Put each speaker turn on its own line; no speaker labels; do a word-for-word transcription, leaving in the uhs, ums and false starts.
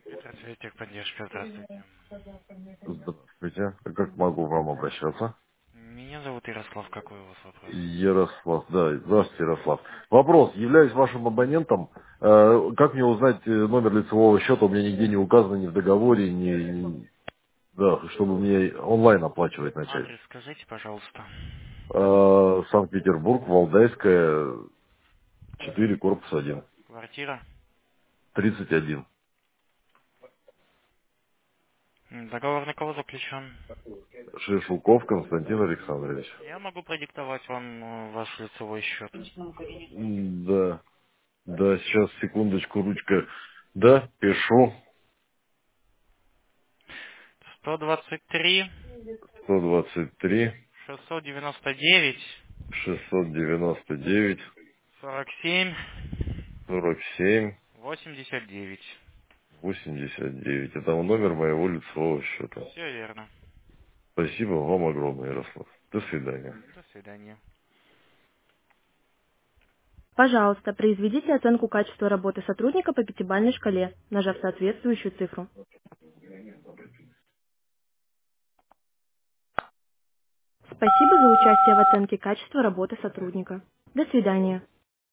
Здравствуйте, техподдержка, здравствуйте.
Здравствуйте. А как могу вам обращаться?
Меня зовут Ярослав, какой у вас вопрос?
Ярослав, да, здравствуйте, Ярослав. Вопрос, являюсь вашим абонентом, э, как мне узнать э, номер лицевого счета? У меня нигде не указано ни в договоре, ни, ни- да, чтобы мне онлайн оплачивать начать.
Адрес скажите, пожалуйста.
Э, Санкт-Петербург, Валдайская, четыре, корпус один,
Квартира.
тридцать один.
М, Договор на кого заключен?
Шишуков Константин Александрович.
Я могу продиктовать вам э, ваш лицевой счет.
М, Да, да, сейчас, секундочку, ручка. Да, пишу.
сто двадцать три
сто двадцать три
шестьсот девяносто девять
шестьсот девяносто девять
сорок семь
сорок семь
восемьдесят девять.
восемьдесят девять. Это номер моего лицевого счета.
Все верно.
Спасибо вам огромное, Ярослав. До свидания.
До свидания.
Пожалуйста, произведите оценку качества работы сотрудника по пятибалльной шкале, нажав соответствующую цифру. Спасибо за участие в оценке качества работы сотрудника. До свидания.